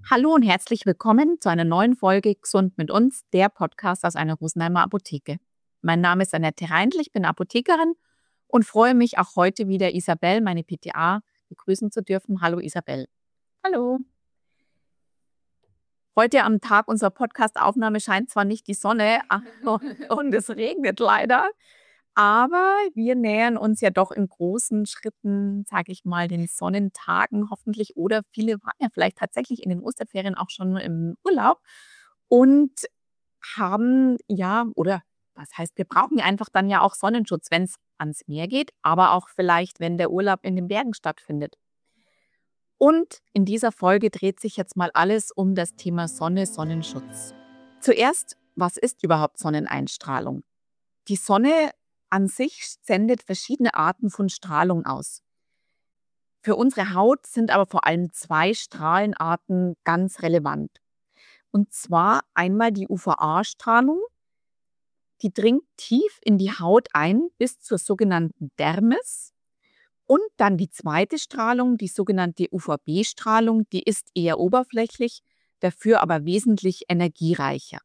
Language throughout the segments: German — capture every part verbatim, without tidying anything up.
Hallo und herzlich willkommen zu einer neuen Folge Gesund mit uns, der Podcast aus einer Rosenheimer Apotheke. Mein Name ist Annette Reindl, ich bin Apothekerin und freue mich auch heute wieder Isabel, meine P T A, begrüßen zu dürfen. Hallo Isabel. Hallo. Heute am Tag unserer Podcast-Aufnahme scheint zwar nicht die Sonne und es regnet leider, aber wir nähern uns ja doch in großen Schritten, sage ich mal, den Sonnentagen hoffentlich. Oder viele waren ja vielleicht tatsächlich in den Osterferien auch schon im Urlaub und haben ja, oder was heißt, wir brauchen einfach dann ja auch Sonnenschutz, wenn es ans Meer geht, aber auch vielleicht, wenn der Urlaub in den Bergen stattfindet. Und in dieser Folge dreht sich jetzt mal alles um das Thema Sonne, Sonnenschutz. Zuerst, was ist überhaupt Sonneneinstrahlung? Die Sonne an sich sendet verschiedene Arten von Strahlung aus. Für unsere Haut sind aber vor allem zwei Strahlenarten ganz relevant. Und zwar einmal die U V A-Strahlung, die dringt tief in die Haut ein bis zur sogenannten Dermis. Und dann die zweite Strahlung, die sogenannte U V B-Strahlung, die ist eher oberflächlich, dafür aber wesentlich energiereicher.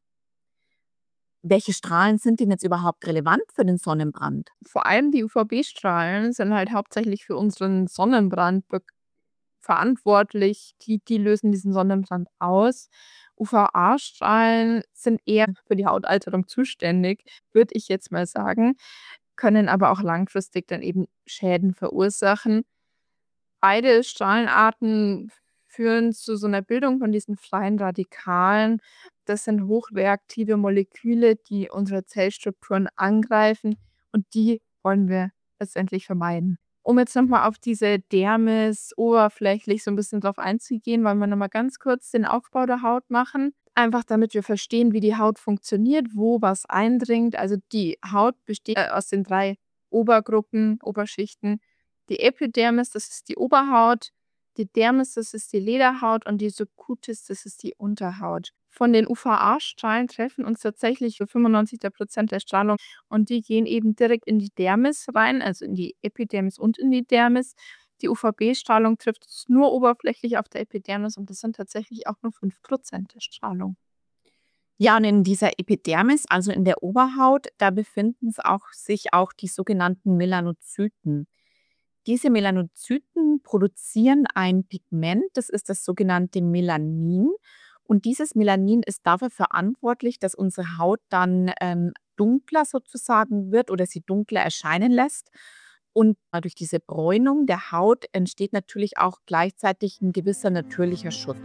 Welche Strahlen sind denn jetzt überhaupt relevant für den Sonnenbrand? Vor allem die U V B-Strahlen sind halt hauptsächlich für unseren Sonnenbrand be- verantwortlich. Die, die lösen diesen Sonnenbrand aus. U V A-Strahlen sind eher für die Hautalterung zuständig, würde ich jetzt mal sagen, können aber auch langfristig dann eben Schäden verursachen. Beide Strahlenarten führen zu so einer Bildung von diesen freien Radikalen. Das sind hochreaktive Moleküle, die unsere Zellstrukturen angreifen und die wollen wir letztendlich vermeiden. Um jetzt nochmal auf diese Dermis oberflächlich so ein bisschen drauf einzugehen, wollen wir nochmal ganz kurz den Aufbau der Haut machen. Einfach damit wir verstehen, wie die Haut funktioniert, wo was eindringt. Also die Haut besteht äh, aus den drei Obergruppen, Oberschichten. Die Epidermis, das ist die Oberhaut, die Dermis, das ist die Lederhaut und die Subcutis, das ist die Unterhaut. Von den U V A-Strahlen treffen uns tatsächlich für fünfundneunzig Prozent der Strahlung und die gehen eben direkt in die Dermis rein, also in die Epidermis und in die Dermis. Die U V B-Strahlung trifft uns nur oberflächlich auf der Epidermis und das sind tatsächlich auch nur fünf Prozent der Strahlung. Ja, und in dieser Epidermis, also in der Oberhaut, da befinden es auch, sich auch die sogenannten Melanozyten. Diese Melanozyten produzieren ein Pigment, das ist das sogenannte Melanin. Und dieses Melanin ist dafür verantwortlich, dass unsere Haut dann ähm, dunkler sozusagen wird oder sie dunkler erscheinen lässt. Und durch diese Bräunung der Haut entsteht natürlich auch gleichzeitig ein gewisser natürlicher Schutz.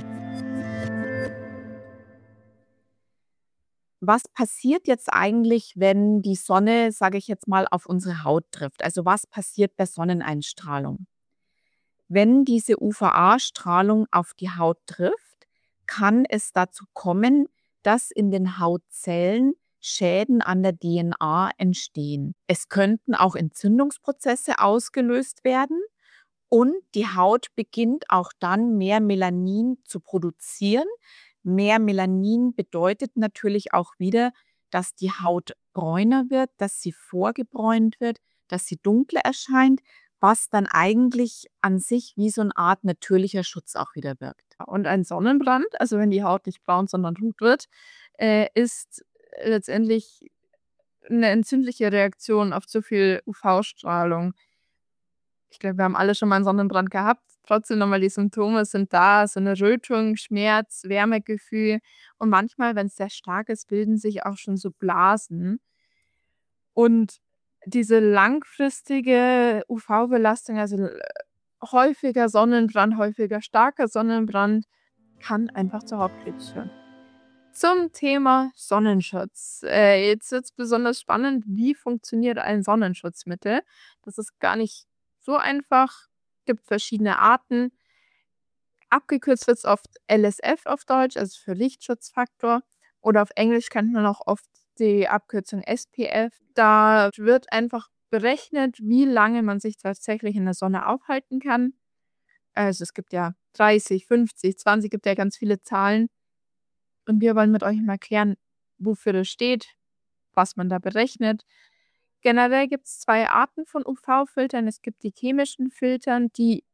Was passiert jetzt eigentlich, wenn die Sonne, sage ich jetzt mal, auf unsere Haut trifft? Also was passiert bei Sonneneinstrahlung? Wenn diese U V A-Strahlung auf die Haut trifft, kann es dazu kommen, dass in den Hautzellen Schäden an der D N A entstehen. Es könnten auch Entzündungsprozesse ausgelöst werden und die Haut beginnt auch dann mehr Melanin zu produzieren. Mehr Melanin bedeutet natürlich auch wieder, dass die Haut bräuner wird, dass sie vorgebräunt wird, dass sie dunkler erscheint, was dann eigentlich an sich wie so eine Art natürlicher Schutz auch wieder wirkt. Und ein Sonnenbrand, also wenn die Haut nicht braun, sondern rot wird, äh, ist letztendlich eine entzündliche Reaktion auf zu viel U V-Strahlung. Ich glaube, wir haben alle schon mal einen Sonnenbrand gehabt. Trotzdem nochmal die Symptome sind da, so eine Rötung, Schmerz, Wärmegefühl und manchmal, wenn es sehr stark ist, bilden sich auch schon so Blasen. Und diese langfristige U V-Belastung, also äh, häufiger Sonnenbrand, häufiger starker Sonnenbrand, kann einfach zu Hautkrebs führen. Zum Thema Sonnenschutz. Äh, jetzt wird es besonders spannend, wie funktioniert ein Sonnenschutzmittel? Das ist gar nicht so einfach. Es gibt verschiedene Arten. Abgekürzt wird es oft L S F auf Deutsch, also für Lichtschutzfaktor. Oder auf Englisch kennt man auch oft die Abkürzung S P F. Da wird einfach berechnet, wie lange man sich tatsächlich in der Sonne aufhalten kann. Also es gibt ja dreißig, fünfzig, zwanzig, gibt ja ganz viele Zahlen. Und wir wollen mit euch mal klären, wofür das steht, was man da berechnet. Generell gibt es zwei Arten von U V-Filtern. Es gibt die chemischen Filtern, die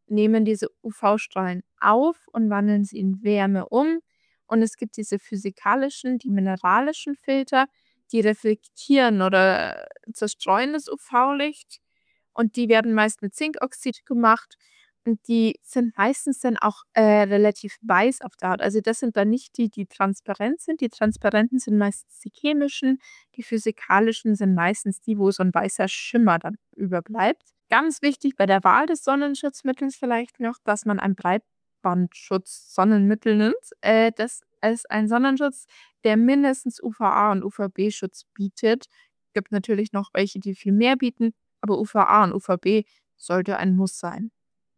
nehmen diese U V-Strahlen auf und wandeln sie in Wärme um. Und es gibt diese physikalischen, die mineralischen Filter, die reflektieren oder zerstreuen das U V-Licht. Und die werden meist mit Zinkoxid gemacht. Und die sind meistens dann auch äh, relativ weiß auf der Haut. Also das sind dann nicht die, die transparent sind. Die transparenten sind meistens die chemischen. Die physikalischen sind meistens die, wo so ein weißer Schimmer dann überbleibt. Ganz wichtig bei der Wahl des Sonnenschutzmittels vielleicht noch, dass man ein Breitbandschutz-Sonnenmittel nimmt. Äh, das ist ein Sonnenschutz, der mindestens U V A- und U V B-Schutz bietet. Es gibt natürlich noch welche, die viel mehr bieten, aber U V A und U V B sollte ein Muss sein.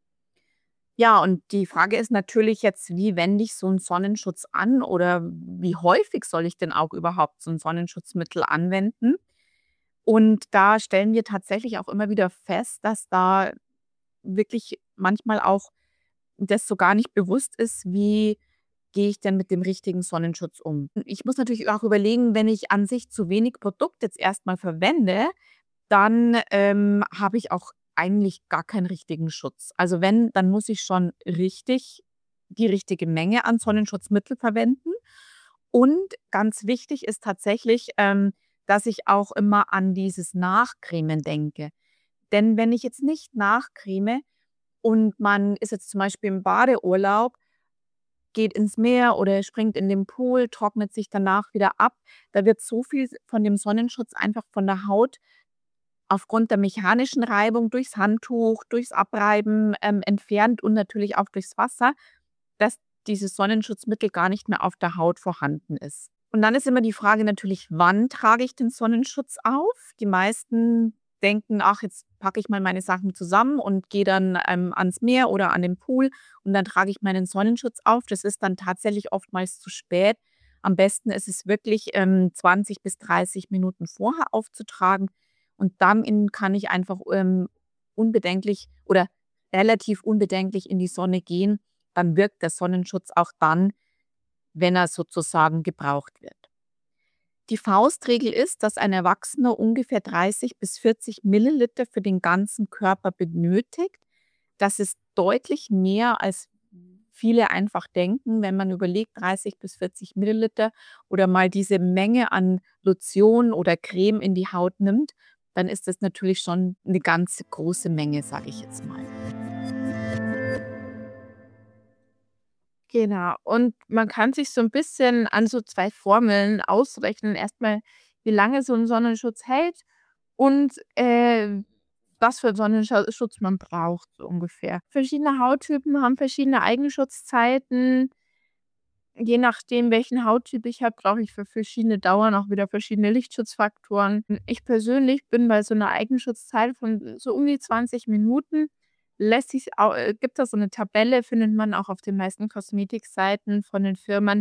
Ja, und die Frage ist natürlich jetzt, wie wende ich so einen Sonnenschutz an oder wie häufig soll ich denn auch überhaupt so ein Sonnenschutzmittel anwenden? Und da stellen wir tatsächlich auch immer wieder fest, dass da wirklich manchmal auch das so gar nicht bewusst ist, wie gehe ich denn mit dem richtigen Sonnenschutz um? Ich muss natürlich auch überlegen, wenn ich an sich zu wenig Produkt jetzt erstmal verwende, dann, ähm, habe ich auch eigentlich gar keinen richtigen Schutz. Also wenn, dann muss ich schon richtig die richtige Menge an Sonnenschutzmittel verwenden. Und ganz wichtig ist tatsächlich, ähm, dass ich auch immer an dieses Nachcremen denke. Denn wenn ich jetzt nicht nachcreme und man ist jetzt zum Beispiel im Badeurlaub, geht ins Meer oder springt in den Pool, trocknet sich danach wieder ab, da wird so viel von dem Sonnenschutz einfach von der Haut aufgrund der mechanischen Reibung durchs Handtuch, durchs Abreiben, ähm, entfernt und natürlich auch durchs Wasser, dass dieses Sonnenschutzmittel gar nicht mehr auf der Haut vorhanden ist. Und dann ist immer die Frage natürlich, wann trage ich den Sonnenschutz auf? Die meisten denken: „Ach, jetzt packe ich mal meine Sachen zusammen und gehe dann, ähm, ans Meer oder an den Pool und dann trage ich meinen Sonnenschutz auf.“ Das ist dann tatsächlich oftmals zu spät. Am besten ist es wirklich, ähm, zwanzig bis dreißig Minuten vorher aufzutragen und dann in kann ich einfach, ähm, unbedenklich oder relativ unbedenklich in die Sonne gehen. Dann wirkt der Sonnenschutz auch dann, wenn er sozusagen gebraucht wird. Die Faustregel ist, dass ein Erwachsener ungefähr dreißig bis vierzig Milliliter für den ganzen Körper benötigt. Das ist deutlich mehr, als viele einfach denken, wenn man überlegt, dreißig bis vierzig Milliliter oder mal diese Menge an Lotion oder Creme in die Haut nimmt, dann ist das natürlich schon eine ganz große Menge, sage ich jetzt mal. Genau. Und man kann sich so ein bisschen an so zwei Formeln ausrechnen. Erstmal, wie lange so ein Sonnenschutz hält und, äh, was für 'n Sonnenschutz man braucht, so ungefähr. Verschiedene Hauttypen haben verschiedene Eigenschutzzeiten. Je nachdem, welchen Hauttyp ich habe, brauche ich für verschiedene Dauern auch wieder verschiedene Lichtschutzfaktoren. Ich persönlich bin bei so 'ner Eigenschutzzeit von so um die zwanzig Minuten. Lässt sich au äh, gibt da so 'ne Tabelle, findet man auch auf den meisten Kosmetikseiten von den Firmen.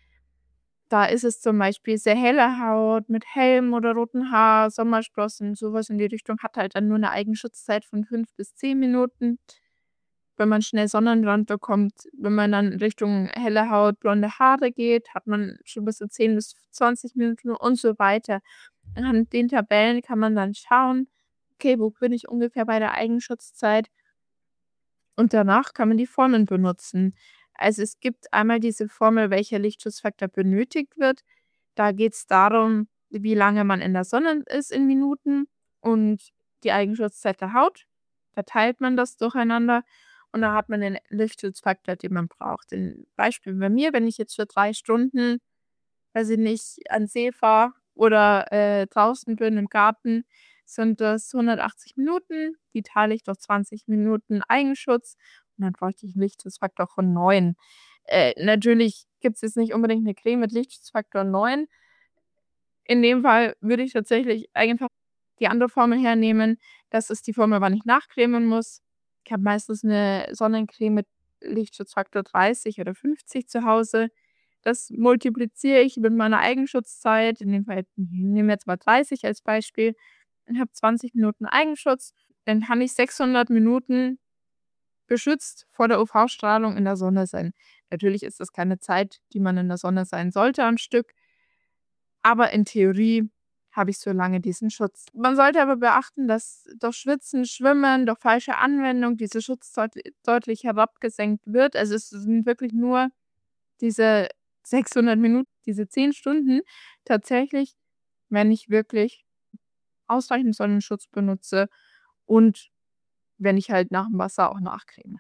Da ist es zum Beispiel sehr helle Haut mit hellem oder rotem Haar, Sommersprossen, so was in die Richtung, hat halt dann nur 'ne Eigenschutzzeit von fünf bis zehn Minuten. Wenn man schnell Sonnenbrand bekommt, wenn man dann Richtung helle Haut, blonde Haare geht, hat man schon bis zu zehn bis zwanzig Minuten und so weiter. Anhand den Tabellen kann man dann schauen: „Okay, wo bin ich ungefähr bei der Eigenschutzzeit?“ Und danach kann man die Formeln benutzen. Also, es gibt einmal diese Formel, welcher Lichtschutzfaktor benötigt wird. Da geht's darum, wie lange man in der Sonne ist in Minuten und die Eigenschutzzeit der Haut. Da teilt man das durcheinander und dann hat man den Lichtschutzfaktor, den man braucht. Ein Beispiel bei mir, wenn ich jetzt für drei Stunden, weiß ich nicht, an See fahre oder, äh, draußen bin im Garten, sind das hundertachtzig Minuten. Die teile ich durch zwanzig Minuten Eigenschutz und dann bräuchte ich 'n Lichtschutzfaktor von neun. Äh, natürlich gibt's jetzt nicht unbedingt 'ne Creme mit Lichtschutzfaktor neun. In dem Fall würde ich tatsächlich einfach die andere Formel hernehmen. Das ist die Formel, wann ich nachcremen muss. Ich habe meistens 'ne Sonnencreme mit Lichtschutzfaktor dreißig oder fünfzig zu Hause. Das multipliziere ich mit meiner Eigenschutzzeit. In dem Fall nehmen wir jetzt mal dreißig als Beispiel und habe zwanzig Minuten Eigenschutz. Dann kann ich sechshundert Minuten beschützt vor der U V-Strahlung in der Sonne sein. Natürlich ist das keine Zeit, die man in der Sonne sein sollte am Stück, aber in Theorie habe ich so lange diesen Schutz. Man sollte aber beachten, dass durch Schwitzen, Schwimmen, durch falsche Anwendung dieser Schutz deut- deutlich herabgesenkt wird. Also es sind wirklich nur diese sechshundert Minuten, diese zehn Stunden tatsächlich, wenn ich wirklich ausreichend Sonnenschutz benutze und wenn ich halt nach dem Wasser auch nachcreme.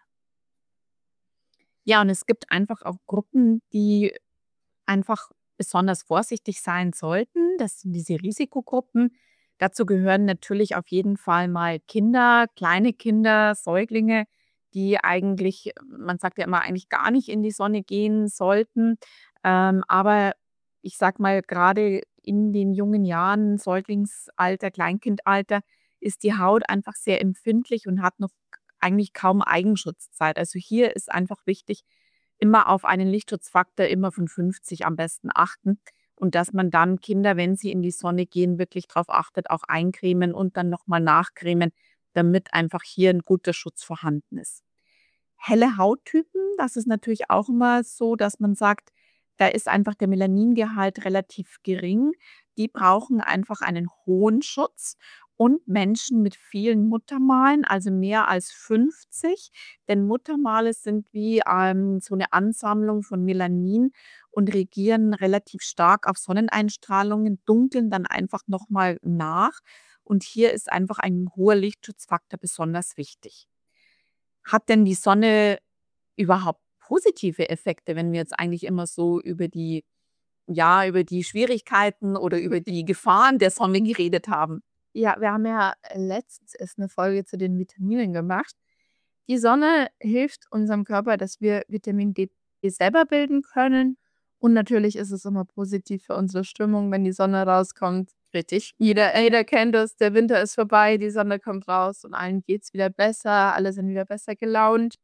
Ja, und es gibt einfach auch Gruppen, die einfach besonders vorsichtig sein sollten. Das sind diese Risikogruppen. Dazu gehören natürlich auf jeden Fall mal Kinder, kleine Kinder, Säuglinge, die eigentlich, man sagt ja immer, eigentlich gar nicht in die Sonne gehen sollten. Ähm, aber ich sag mal, gerade in den jungen Jahren, Säuglingsalter, Kleinkindalter, ist die Haut einfach sehr empfindlich und hat noch eigentlich kaum Eigenschutzzeit. Also hier ist einfach wichtig, immer auf einen Lichtschutzfaktor immer von fünfzig am besten achten und dass man dann Kinder, wenn sie in die Sonne gehen, wirklich darauf achtet, auch eincremen und dann nochmal nachcremen, damit einfach hier ein guter Schutz vorhanden ist. Helle Hauttypen, das ist natürlich auch immer so, dass man sagt, da ist einfach der Melaningehalt relativ gering. Die brauchen einfach einen hohen Schutz und Menschen mit vielen Muttermalen, also mehr als fünfzig, denn Muttermale sind wie ähm, so eine Ansammlung von Melanin und reagieren relativ stark auf Sonneneinstrahlungen, dunkeln dann einfach nochmal nach. Und hier ist einfach ein hoher Lichtschutzfaktor besonders wichtig. Hat denn die Sonne überhaupt positive Effekte, wenn wir jetzt eigentlich immer so über die, ja, über die Schwierigkeiten oder über die Gefahren der Sonne geredet haben? Ja, wir haben ja letztens erst eine Folge zu den Vitaminen gemacht. Die Sonne hilft unserem Körper, dass wir Vitamin D selber bilden können. Und natürlich ist es immer positiv für unsere Stimmung, wenn die Sonne rauskommt. Richtig. Jeder, jeder kennt es, der Winter ist vorbei, die Sonne kommt raus und allen geht es wieder besser, alle sind wieder besser gelaunt.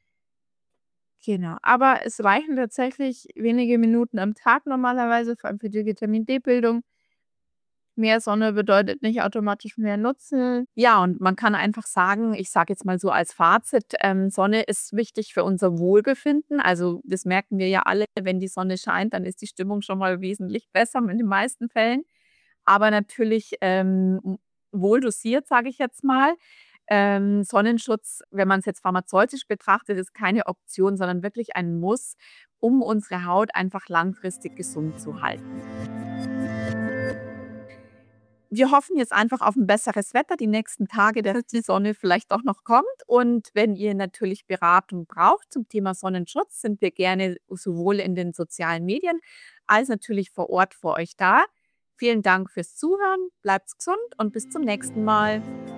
Genau, aber es reichen tatsächlich wenige Minuten am Tag normalerweise, vor allem für die Vitamin D-Bildung. Mehr Sonne bedeutet nicht automatisch mehr Nutzen. Ja, und man kann einfach sagen, ich sage jetzt mal so als Fazit, ähm, Sonne ist wichtig für unser Wohlbefinden. Also das merken wir ja alle, wenn die Sonne scheint, dann ist die Stimmung schon mal wesentlich besser in den meisten Fällen. Aber natürlich ähm, wohl dosiert, sage ich jetzt mal. Ähm, Sonnenschutz, wenn man es jetzt pharmazeutisch betrachtet, ist keine Option, sondern wirklich ein Muss, um unsere Haut einfach langfristig gesund zu halten. Wir hoffen jetzt einfach auf ein besseres Wetter die nächsten Tage, dass die Sonne vielleicht auch noch kommt. Und wenn ihr natürlich Beratung braucht zum Thema Sonnenschutz, sind wir gerne sowohl in den sozialen Medien als natürlich vor Ort für euch da. Vielen Dank fürs Zuhören, bleibt gesund und bis zum nächsten Mal.